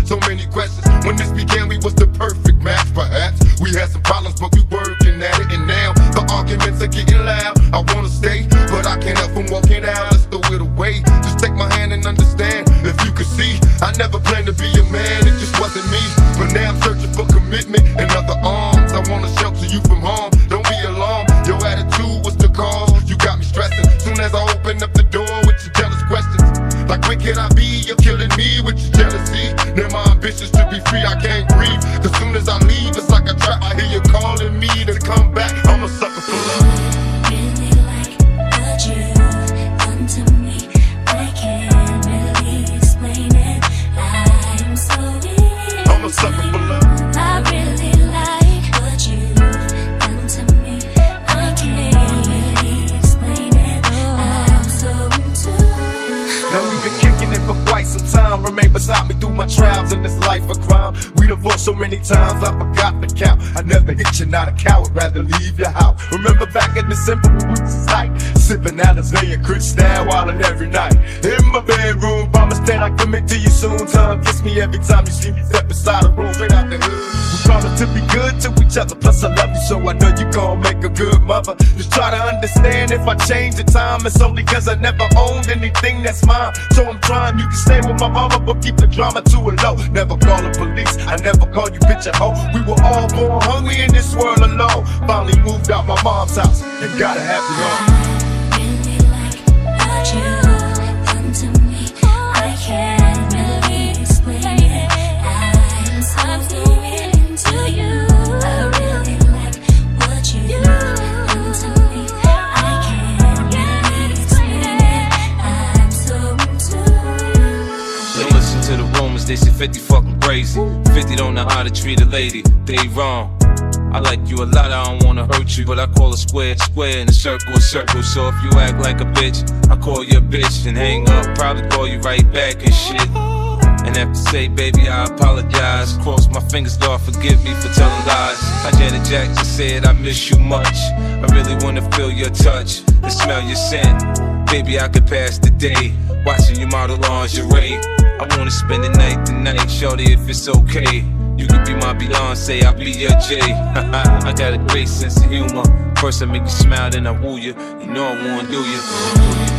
so many questions. When this began, we was the perfect match, perhaps. We had some problems, but we working at it. And now the arguments are getting loud. I wanna stay, but I can't help from walking out. Let's throw it away. Just take my hand and understand. If you could see, I never planned to be a man. It just wasn't me. But now I'm searching for commitment and other arms. I wanna shelter you from harm. Don't be alarmed. Your attitude was the cause. You got me stressing. Soon as I open up the door with your jealous questions. Like, where can I be? You're killing me with your jealousy. Now my ambitions to be free, I can't breathe. Cause soon as I leave, it's like a trap. I hear you calling me to come back. I'm a sucker for love. Really like what you've done to me. I can't really explain it. I'm so in. I'm a sucker for love. I really like what you've done to me. I can't really explain it. I'm so into you. Now we've been kicking it for quite some time. Remain beside me through my trials in this life of crime. We divorced so many times, I forgot the count. I never hit you, not a coward, rather leave your house. Remember back in December when we was tight, sipping Alizé and Crystal wildin' every night. In my bedroom, promise that I commit to you soon. Time kiss me every time you see me step inside the room, straight out the hood. We promise to be good to each other, plus I love you, so I know you gon' make a good mother. Just try to understand if I change the time, it's only cause I never owned anything that's mine. So I'm trying, you can stay with my mama, but keep the drama to a low. Never call the police, I never call you bitch a hoe. We were all born hungry in this world alone. Finally moved out my mom's house and got a happy home. I really like what you've done to me. I can't really explain it. I'm so into you. I really like what you've done to me. I can't really explain it. I'm so into you. They listen to the rumors, they say 50 fucking crazy. 50 don't know how to treat a lady, they wrong. I like you a lot, I don't wanna hurt you, but I call a square square and a circle. So if you act like a bitch, I call you a bitch and hang up. Probably call you right back and shit. And have to say, baby, I apologize. Cross my fingers, Lord, forgive me for telling lies. Like Janet Jackson said, I miss you much. I really wanna feel your touch and smell your scent. Baby, I could pass the day watching you model lingerie. I wanna spend the night tonight, shorty, if it's okay. You could be my Beyonce, I'll be your Jay. I got a great sense of humor. First I make you smile, then I woo you. You know I wanna do you.